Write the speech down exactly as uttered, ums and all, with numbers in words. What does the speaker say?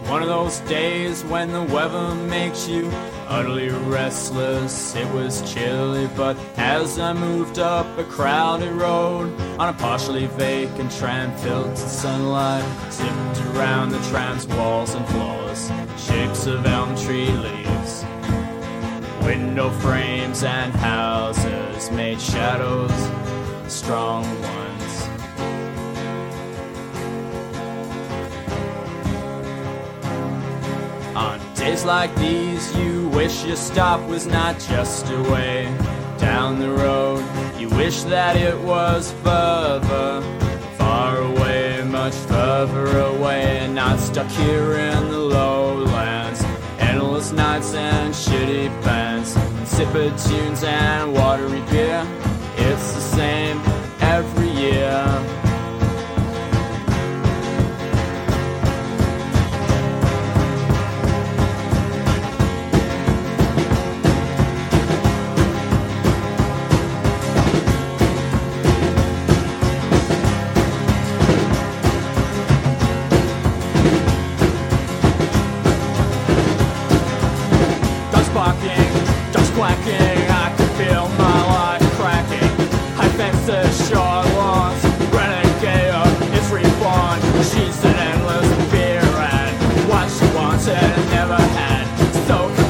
One of those days when the weather makes you utterly restless. It was chilly, but as I moved up a crowded road on a partially vacant tram filled to sunlight, zipped around the tram's walls and floors, shapes of elm tree leaves, window frames and houses made shadows, strong ones. On days like these, you wish your stop was not just a way down the road. You wish that it was further, far away, much further away, and not stuck here in the lowlands. Endless nights and shitty bands, insipid tunes and watery beer. It's the same every year. Just quacking, I can feel my life cracking. High fences, short lawns, renegade is reborn. She's an endless fear and what she wanted and never had. So